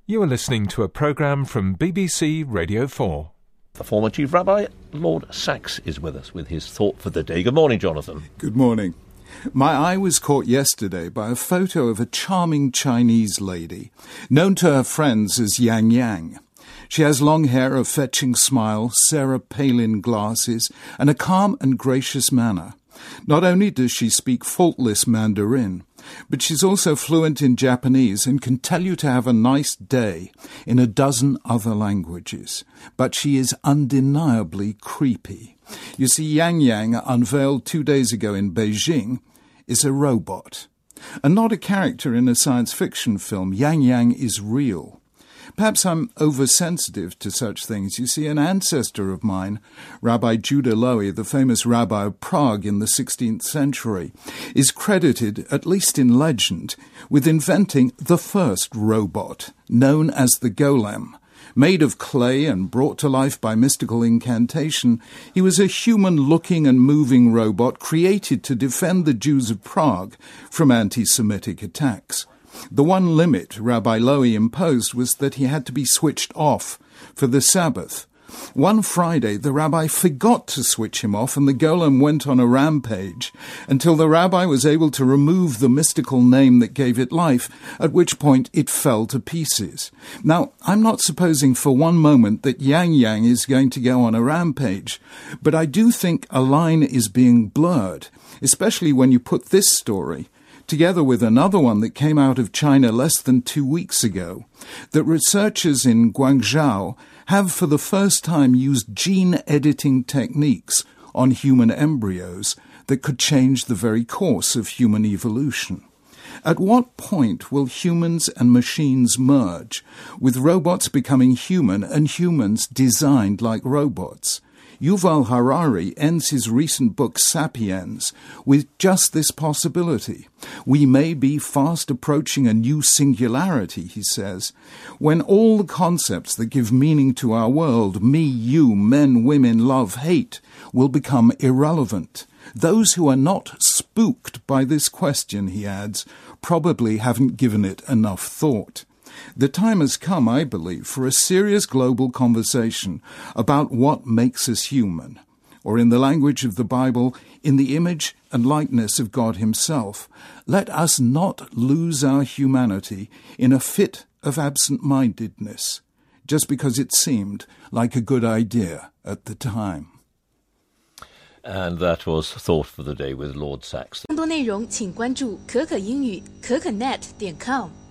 You are listening to a programme from BBC Radio 4. The former Chief Rabbi, Lord Sachs, is with us with his thought for the day. Good morning, Jonathan. Good morning. My eye was caught yesterday by a photo of a charming Chinese lady, known to her friends as Yang Yang. She has long hair, a fetching smile, Sarah Palin glasses, and a calm and gracious manner. Not only does she speak faultless Mandarin, but she's also fluent in Japanese and can tell you to have a nice day in a dozen other languages. But she is undeniably creepy. You see, Yang Yang, unveiled 2 days ago in Beijing, is a robot. And not a character in a science fiction film. Yang Yang is real. Perhaps I'm oversensitive to such things. You see, an ancestor of mine, Rabbi Judah Loewy, the famous rabbi of Prague in the 16th century, is credited, at least in legend, with inventing the first robot, known as the Golem. Made of clay and brought to life by mystical incantation, he was a human-looking and moving robot created to defend the Jews of Prague from anti-Semitic attacks. The one limit Rabbi Loewy imposed was that he had to be switched off for the Sabbath. One Friday, the rabbi forgot to switch him off, and the golem went on a rampage until the rabbi was able to remove the mystical name that gave it life, at which point it fell to pieces. Now, I'm not supposing for one moment that Yang Yang is going to go on a rampage, but I do think a line is being blurred, especially when you put this story together with another one that came out of China less than 2 weeks ago, that researchers in Guangzhou have for the first time used gene editing techniques on human embryos that could change the very course of human evolution. At what point will humans and machines merge, with robots becoming human and humans designed like robots? Yuval Harari ends his recent book Sapiens with just this possibility. We may be fast approaching a new singularity, he says, when all the concepts that give meaning to our world, me, you, men, women, love, hate, will become irrelevant. Those who are not spooked by this question, he adds, probably haven't given it enough thought. The time has come, I believe, for a serious global conversation about what makes us human, or in the language of the Bible, in the image and likeness of God himself. Let us not lose our humanity in a fit of absent-mindedness, just because it seemed like a good idea at the time. And that was Thought for the Day with Lord Sachs. 更多内容请关注可可英语可可net.com